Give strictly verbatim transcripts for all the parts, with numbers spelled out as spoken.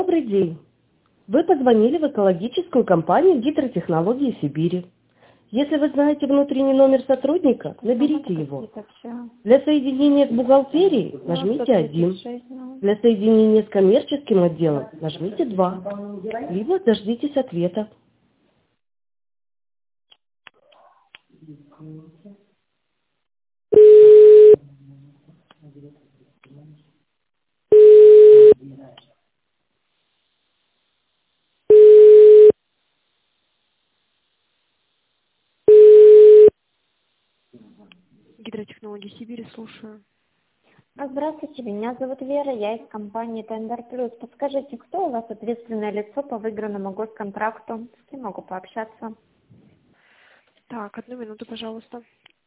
Добрый день. Вы позвонили в экологическую компанию «Гидротехнологии Сибири». Если вы знаете внутренний номер сотрудника, наберите его. Для соединения с бухгалтерией нажмите один. Для соединения с коммерческим отделом нажмите два. Либо дождитесь ответа. Гидротехнологии Сибири, слушаю. А, Здравствуйте, меня зовут Вера, я из компании Тендер Плюс. Подскажите, кто у вас ответственное лицо по выигранному госконтракту? С кем могу пообщаться? Так, одну минуту, пожалуйста.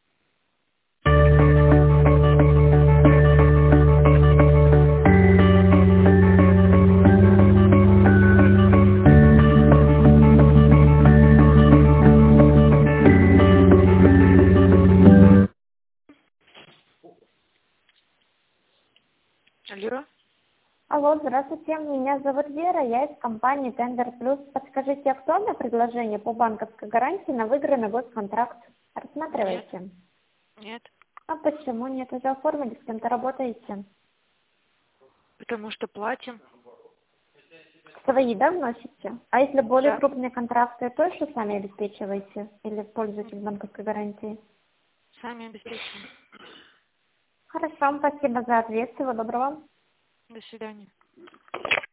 Алло. Алло, здравствуйте, меня зовут Вера, я из компании Тендер Плюс. Подскажите, актуально предложение по банковской гарантии на выигранный госконтракт? Рассматриваете? Нет, А почему нет? Уже оформили, с кем-то работаете? потому что платим. Свои, да, вносите? А если более Да. крупные контракты, тоже сами обеспечиваете или пользуетесь банковской гарантией? Сами обеспечим. Хорошо, спасибо за ответ, всего доброго. До свидания.